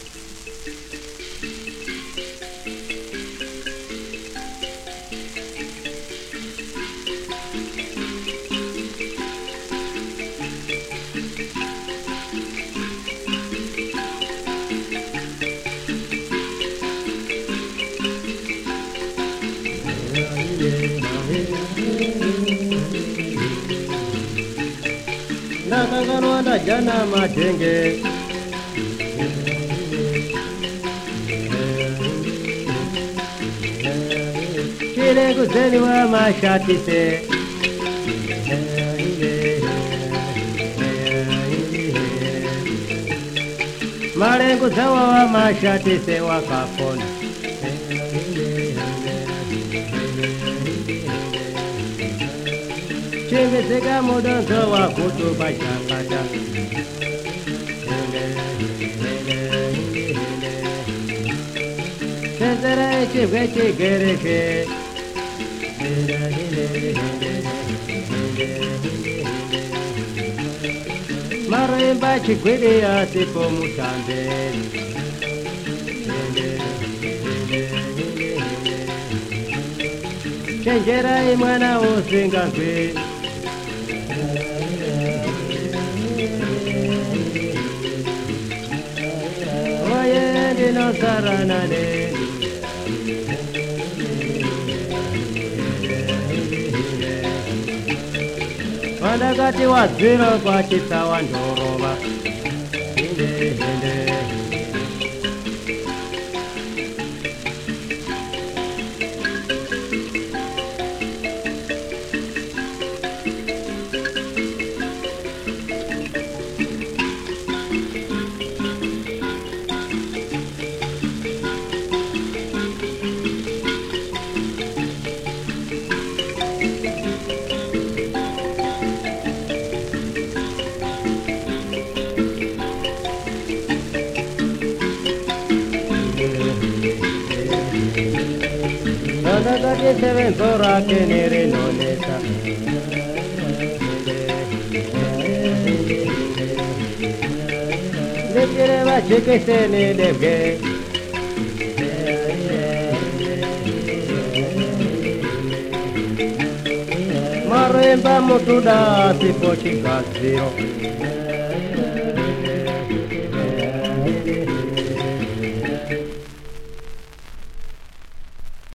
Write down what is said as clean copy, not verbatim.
Nakanganwa jana matenge Chile kuzeni wa mashati se Marengu zawa wa mashati se wakafona Chimeseka mudonzo wa kutuba chakata Senzera chibwe chigereshe Marimba chigwidi ya sipo mutambe Chenjera imwana usinga kwe Oye ndino saranane Wandakati waziro kwa chitawa ndoroba Nagati seven zora kenere noneta Lekere va cheke sene devge Maremba mutuda sipo chikaziro